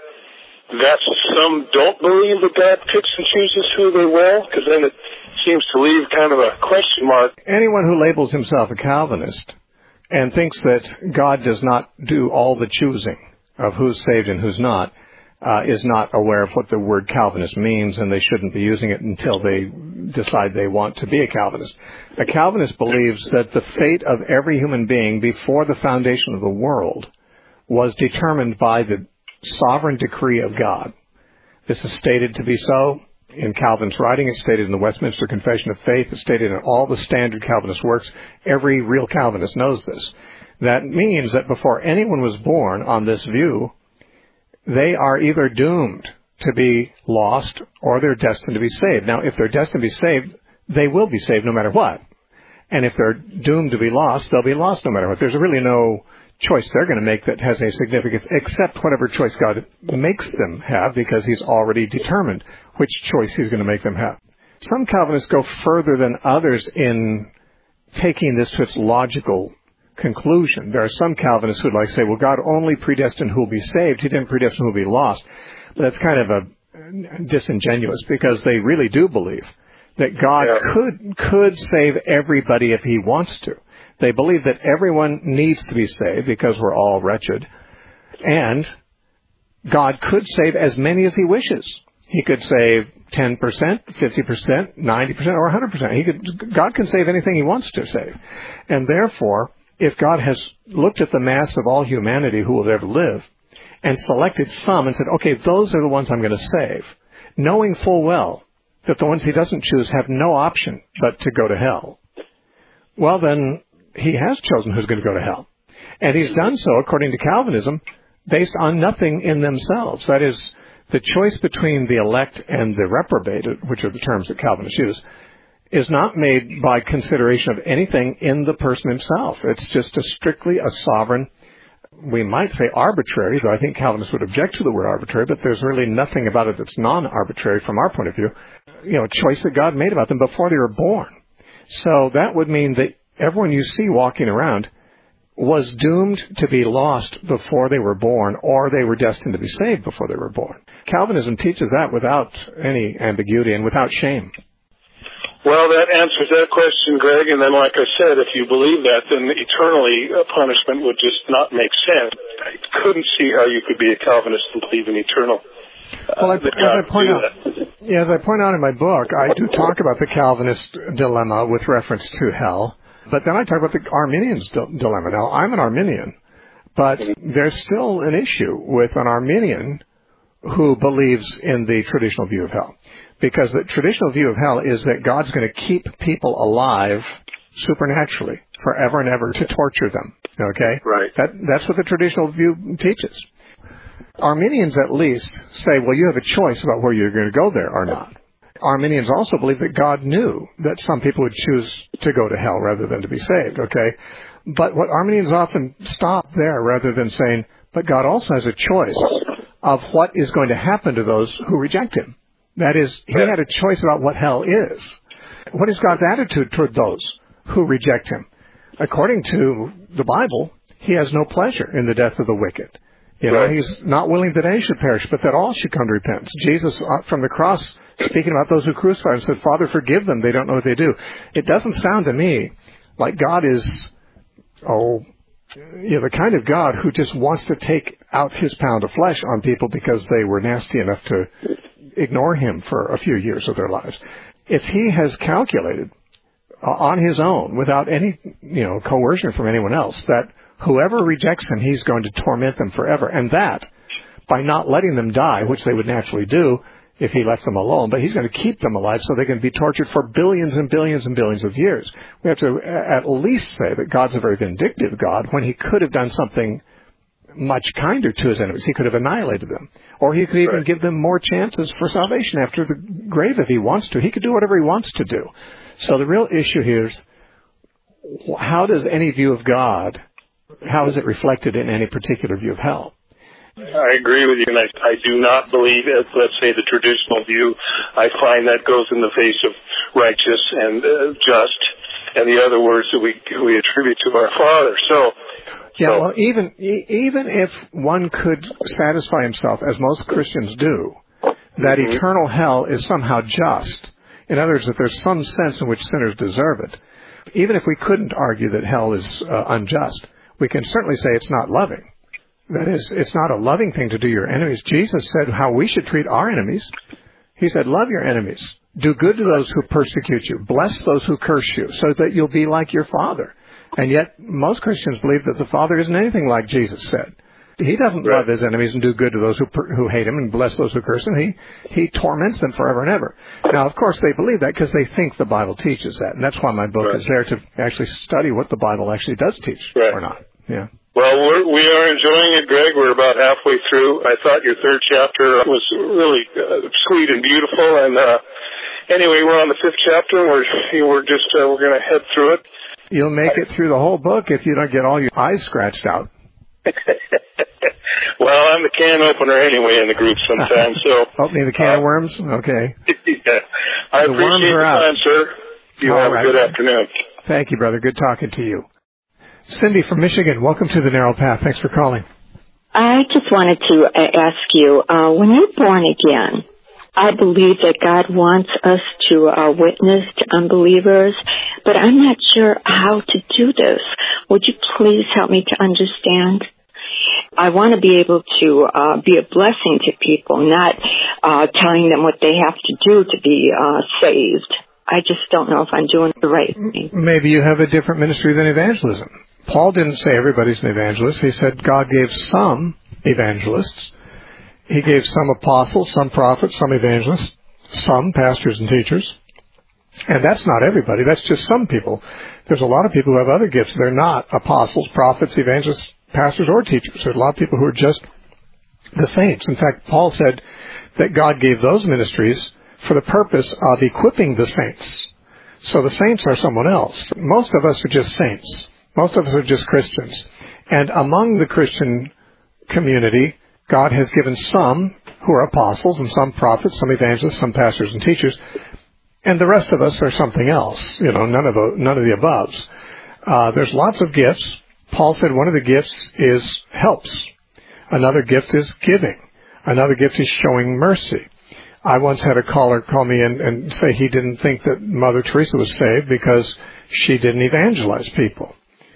some don't believe that God picks and chooses who they will? Because then it seems to leave kind of a question mark. Anyone who labels himself a Calvinist and thinks that God does not do all the choosing of who's saved and who's not is not aware of what the word Calvinist means, and they shouldn't be using it until they decide they want to be a Calvinist. A Calvinist believes that the fate of every human being before the foundation of the world was determined by the sovereign decree of God. This is stated to be so in Calvin's writing. It's stated in the Westminster Confession of Faith. It's stated in all the standard Calvinist works. Every real Calvinist knows this. That means that before anyone was born on this view, they are either doomed to be lost or they're destined to be saved. Now, if they're destined to be saved, they will be saved no matter what. And if they're doomed to be lost, they'll be lost no matter what. There's really no choice they're going to make that has any significance except whatever choice God makes them have, because he's already determined which choice he's going to make them have. Some Calvinists go further than others in taking this to its logical conclusion. There are some Calvinists who would like to say, well, God only predestined who will be saved. He didn't predestine who will be lost. But that's kind of a disingenuous, because they really do believe that God could save everybody if he wants to. They believe that everyone needs to be saved because we're all wretched. And God could save as many as he wishes. He could save 10%, 50%, 90%, or 100%. God can save anything he wants to save. And therefore, if God has looked at the mass of all humanity who will ever live and selected some and said, okay, those are the ones I'm going to save, knowing full well that the ones he doesn't choose have no option but to go to hell, well, then he has chosen who's going to go to hell. And he's done so, according to Calvinism, based on nothing in themselves. That is, the choice between the elect and the reprobated, which are the terms that Calvinists use, is not made by consideration of anything in the person himself. It's just strictly a sovereign, we might say arbitrary, though I think Calvinists would object to the word arbitrary, but there's really nothing about it that's non-arbitrary from our point of view, a choice that God made about them before they were born. So that would mean that everyone you see walking around was doomed to be lost before they were born, or they were destined to be saved before they were born. Calvinism teaches that without any ambiguity and without shame. Well, that answers that question, Greg. And then, like I said, if you believe that, then eternally punishment would just not make sense. I couldn't see how you could be a Calvinist and believe in eternal. Well, as I point out in my book, I do talk about the Calvinist dilemma with reference to hell. But then I talk about the Arminian's dilemma. Now, I'm an Arminian, but there's still an issue with an Arminian who believes in the traditional view of hell. Because the traditional view of hell is that God's going to keep people alive supernaturally forever and ever to torture them. Okay? Right. That's what the traditional view teaches. Arminians at least say, well, you have a choice about where you're going to go there or not. Arminians also believe that God knew that some people would choose to go to hell rather than to be saved, okay? But what Arminians often stop there rather than saying, but God also has a choice of what is going to happen to those who reject him. That is, he had a choice about what hell is. What is God's attitude toward those who reject him? According to the Bible, he has no pleasure in the death of the wicked. He's not willing that any should perish, but that all should come to repentance. Jesus, from the cross, speaking about those who crucified him, said, Father, forgive them. They don't know what they do. It doesn't sound to me like God is, the kind of God who just wants to take out his pound of flesh on people because they were nasty enough to ignore him for a few years of their lives. If he has calculated on his own, without any, coercion from anyone else, that whoever rejects him, he's going to torment them forever. And that, by not letting them die, which they would naturally do if he left them alone, but he's going to keep them alive so they can be tortured for billions and billions and billions of years. We have to at least say that God's a very vindictive God when he could have done something much kinder to his enemies. He could have annihilated them. Or he could even give them more chances for salvation after the grave if he wants to. He could do whatever he wants to do. So the real issue here is, how does any view of God, how is it reflected in any particular view of hell? I agree with you, and I do not believe, as let's say the traditional view, I find that goes in the face of righteous and just, and the other words that we attribute to our Father. Well, even if one could satisfy himself, as most Christians do, that eternal hell is somehow just, in other words, that there's some sense in which sinners deserve it, even if we couldn't argue that hell is unjust, we can certainly say it's not loving. That is, it's not a loving thing to do your enemies. Jesus said how we should treat our enemies. He said, love your enemies. Do good to those who persecute you. Bless those who curse you, so that you'll be like your Father. And yet, most Christians believe that the Father isn't anything like Jesus said. He doesn't love his enemies and do good to those who hate him and bless those who curse him. He torments them forever and ever. Now, of course, they believe that because they think the Bible teaches that. And that's why my book is there, to actually study what the Bible actually does teach or not. Yeah. Well, we are enjoying it, Greg. We're about halfway through. I thought your third chapter was really sweet and beautiful. And anyway, we're on the fifth chapter, and we're going to head through it. You'll make it through the whole book if you don't get all your eyes scratched out. Well, I'm the can opener anyway in the group sometimes. So opening the can of worms? Okay. I appreciate your time, sir. You have a good afternoon. Thank you, brother. Good talking to you. Cindy from Michigan, welcome to the Narrow Path. Thanks for calling. I just wanted to ask you, when you're born again, I believe that God wants us to witness to unbelievers, but I'm not sure how to do this. Would you please help me to understand? I want to be able to be a blessing to people, not telling them what they have to do to be saved. I just don't know if I'm doing the right thing. Maybe you have a different ministry than evangelism. Paul didn't say everybody's an evangelist. He said God gave some evangelists. He gave some apostles, some prophets, some evangelists, some pastors and teachers. And that's not everybody. That's just some people. There's a lot of people who have other gifts. They're not apostles, prophets, evangelists, pastors, or teachers. There's a lot of people who are just the saints. In fact, Paul said that God gave those ministries for the purpose of equipping the saints. So the saints are someone else. Most of us are just saints. Most of us are just Christians. And among the Christian community, God has given some who are apostles and some prophets, some evangelists, some pastors and teachers, and the rest of us are something else. None of the aboves. There's lots of gifts. Paul said one of the gifts is helps. Another gift is giving. Another gift is showing mercy. I once had a caller call me and say he didn't think that Mother Teresa was saved because she didn't evangelize people.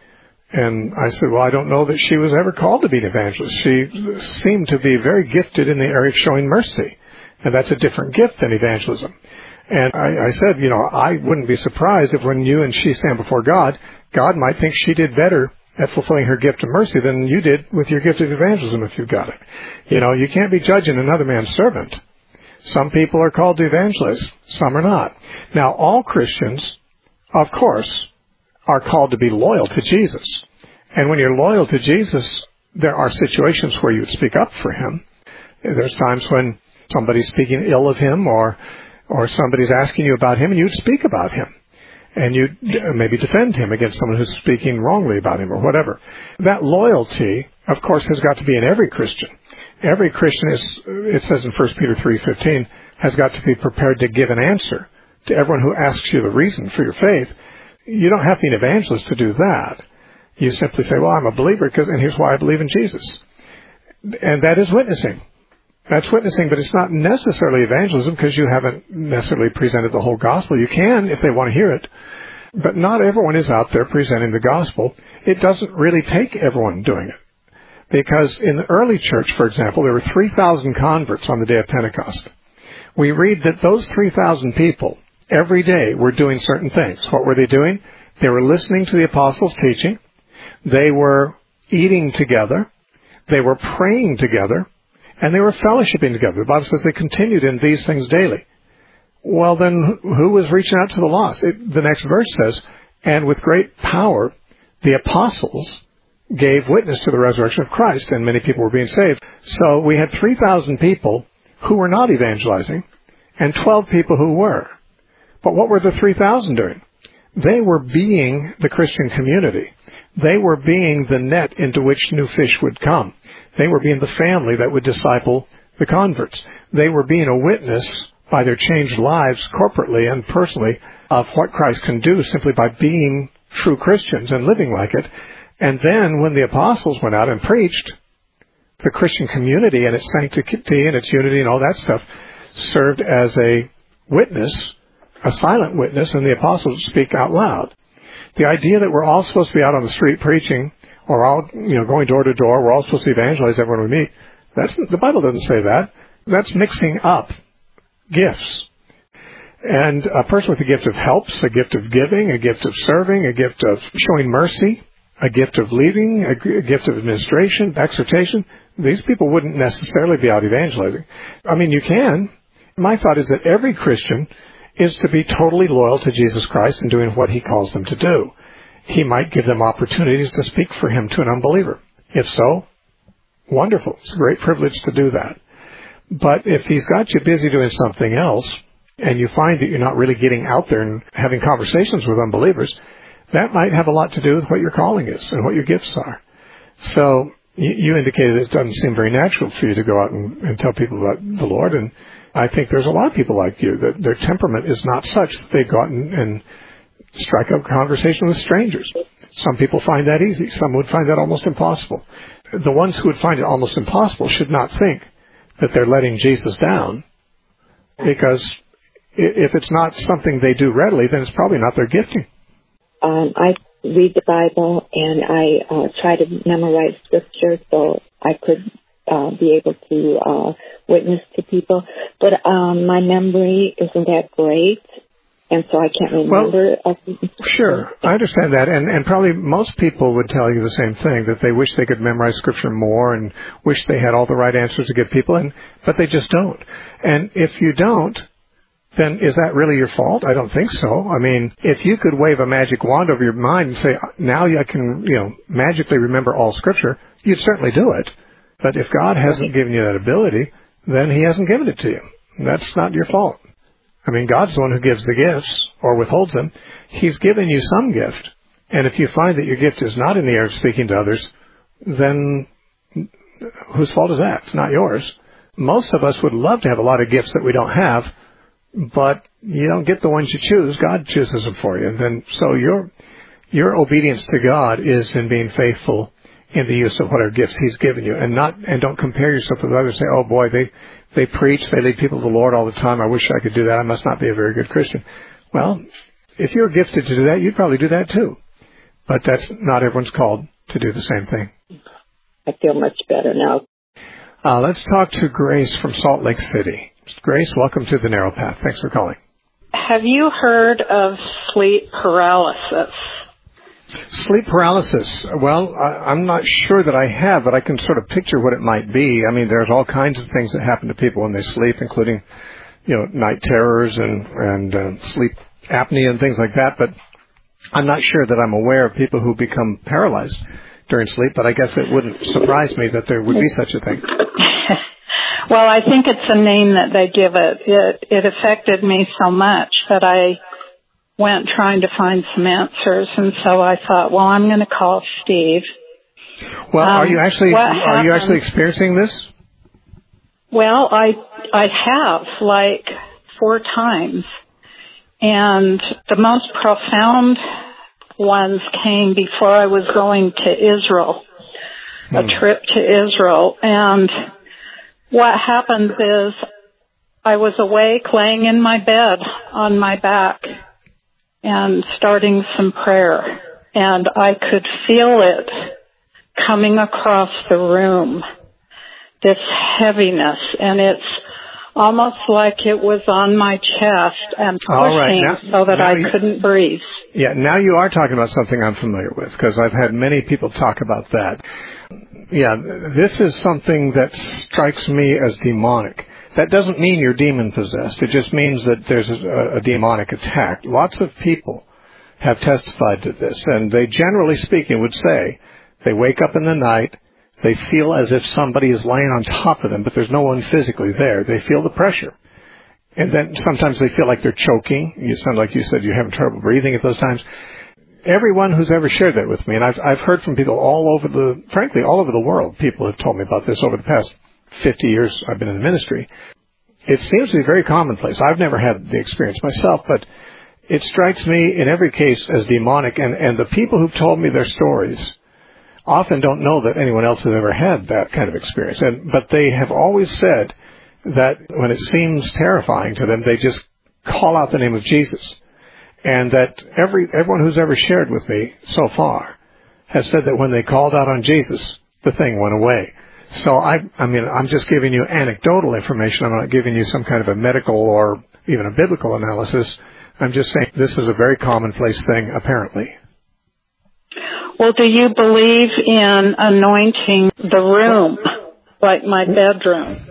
And I said, well, I don't know that she was ever called to be an evangelist. She seemed to be very gifted in the area of showing mercy. And that's a different gift than evangelism. And I said, I wouldn't be surprised if when you and she stand before God, God might think she did better at fulfilling her gift of mercy than you did with your gift of evangelism if you've got it. You can't be judging another man's servant. Some people are called to evangelize. Some are not. Now, all Christians, of course, are called to be loyal to Jesus. And when you're loyal to Jesus, there are situations where you would speak up for him. There's times when somebody's speaking ill of him or somebody's asking you about him and you'd speak about him. And you'd maybe defend him against someone who's speaking wrongly about him or whatever. That loyalty, of course, has got to be in every Christian. Every Christian is, it says in 1 Peter 3:15, has got to be prepared to give an answer to everyone who asks you the reason for your faith. You don't have to be an evangelist to do that. You simply say, well, I'm a believer and here's why I believe in Jesus. And that is witnessing. That's witnessing, but it's not necessarily evangelism because you haven't necessarily presented the whole gospel. You can if they want to hear it. But not everyone is out there presenting the gospel. It doesn't really take everyone doing it. Because in the early church, for example, there were 3,000 converts on the day of Pentecost. We read that those 3,000 people every day were doing certain things. What were they doing? They were listening to the apostles' teaching. They were eating together. They were praying together. And they were fellowshipping together. The Bible says they continued in these things daily. Well, then, who was reaching out to the lost? The next verse says, and with great power, the apostles gave witness to the resurrection of Christ, and many people were being saved. So we had 3,000 people who were not evangelizing, and 12 people who were. But what were the 3,000 doing? They were being the Christian community. They were being the net into which new fish would come. They were being the family that would disciple the converts. They were being a witness by their changed lives corporately and personally of what Christ can do simply by being true Christians and living like it. And then when the apostles went out and preached, the Christian community and its sanctity and its unity and all that stuff served as a witness, a silent witness, and the apostles would speak out loud. The idea that we're all supposed to be out on the street preaching or all, going door to door, we're all supposed to evangelize everyone we meet. The Bible doesn't say that. That's mixing up gifts. And a person with a gift of helps, a gift of giving, a gift of serving, a gift of showing mercy, a gift of leading, a gift of administration, exhortation, these people wouldn't necessarily be out evangelizing. I mean, you can. My thought is that every Christian is to be totally loyal to Jesus Christ and doing what he calls them to do. He might give them opportunities to speak for him to an unbeliever. If so, wonderful. It's a great privilege to do that. But if he's got you busy doing something else, and you find that you're not really getting out there and having conversations with unbelievers, that might have a lot to do with what your calling is and what your gifts are. So you indicated it doesn't seem very natural for you to go out and tell people about the Lord, and I think there's a lot of people like you that their temperament is not such that they go out and strike up conversation with strangers. Some people find that easy. Some would find that almost impossible. The ones who would find it almost impossible should not think that they're letting Jesus down, because if it's not something they do readily, then it's probably not their gifting. I read the Bible, and I try to memorize scripture so I could be able to witness to people. But my memory isn't that great, and so I can't remember. Well, sure, I understand that, and probably most people would tell you the same thing, that they wish they could memorize Scripture more and wish they had all the right answers to give people, but they just don't. And if you don't, then is that really your fault? I don't think so. I mean, if you could wave a magic wand over your mind and say, now I can, magically remember all Scripture, you'd certainly do it. But if God hasn't given you that ability, then He hasn't given it to you. That's not your fault. I mean, God's the one who gives the gifts or withholds them. He's given you some gift. And if you find that your gift is not in the area of speaking to others, then whose fault is that? It's not yours. Most of us would love to have a lot of gifts that we don't have, but you don't get the ones you choose. God chooses them for you. And then, so your obedience to God is in being faithful in the use of whatever gifts He's given you, and don't compare yourself with others. Say, oh boy, they preach, they lead people to the Lord all the time. I wish I could do that. I must not be a very good Christian. Well, if you're gifted to do that, you'd probably do that too. But that's not everyone's called to do the same thing. I feel much better now. Let's talk to Grace from Salt Lake City. Grace, welcome to the Narrow Path. Thanks for calling. Have you heard of sleep paralysis? Sleep paralysis. Well, I'm not sure that I have, but I can sort of picture what it might be. I mean, there's all kinds of things that happen to people when they sleep, including, night terrors and sleep apnea and things like that. But I'm not sure that I'm aware of people who become paralyzed during sleep, but I guess it wouldn't surprise me that there would be such a thing. Well, I think it's a name that they give it. It affected me so much that I went trying to find some answers, and so I thought, well, I'm going to call Steve. Well, are you actually experiencing this? Well, I have, like 4 times. And the most profound ones came before I was going to Israel, a trip to Israel. And what happens is I was awake, laying in my bed on my back and starting some prayer. And I could feel it coming across the room, this heaviness. And it's almost like it was on my chest and pushing so that I couldn't breathe. Yeah, now you are talking about something I'm familiar with, because I've had many people talk about that. Yeah, this is something that strikes me as demonic. That doesn't mean you're demon-possessed. It just means that there's a demonic attack. Lots of people have testified to this, and they, generally speaking, would say they wake up in the night, they feel as if somebody is laying on top of them, but there's no one physically there. They feel the pressure. And then sometimes they feel like they're choking. You sound like you said you're having trouble breathing at those times. Everyone who's ever shared that with me, and I've heard from people all over the world, people have told me about this over the past 50 years I've been in the ministry. It seems to be very commonplace. I've never had the experience myself, but it strikes me in every case as demonic. And the people who've told me their stories often don't know that anyone else has ever had that kind of experience. But they have always said that when it seems terrifying to them, they just call out the name of Jesus. And that everyone who's ever shared with me so far has said that when they called out on Jesus, the thing went away. So I'm just giving you anecdotal information. I'm not giving you some kind of a medical or even a biblical analysis. I'm just saying this is a very commonplace thing, apparently. Well, do you believe in anointing the room, like my bedroom?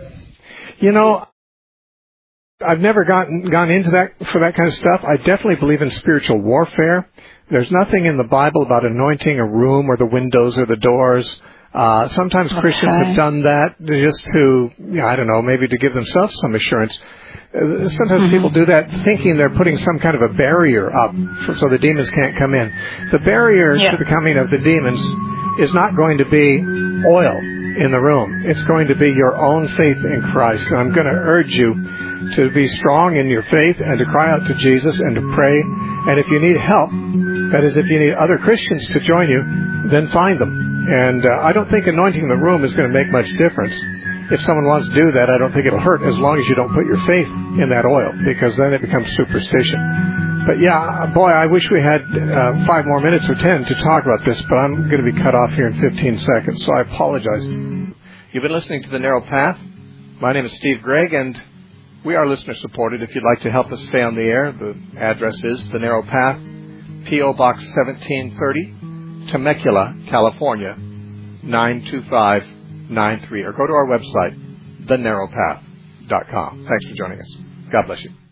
I've never gone into that for that kind of stuff. I definitely believe in spiritual warfare. There's nothing in the Bible about anointing a room or the windows or the doors. Sometimes Christians have done that just to, maybe to give themselves some assurance. Sometimes people do that thinking they're putting some kind of a barrier up so the demons can't come in. The barrier to the coming of the demons is not going to be oil in the room. It's going to be your own faith in Christ. And I'm going to urge you to be strong in your faith and to cry out to Jesus and to pray. And if you need help, that is, if you need other Christians to join you, then find them. And I don't think anointing the room is going to make much difference. If someone wants to do that, I don't think it'll hurt as long as you don't put your faith in that oil, because then it becomes superstition. But yeah, boy, I wish we had 5 more minutes or 10 to talk about this, but I'm going to be cut off here in 15 seconds, so I apologize. You've been listening to The Narrow Path. My name is Steve Gregg, and we are listener-supported. If you'd like to help us stay on the air, the address is The Narrow Path, P.O. Box 1730, Temecula, California, 92593. Or go to our website, thenarrowpath.com. Thanks for joining us. God bless you.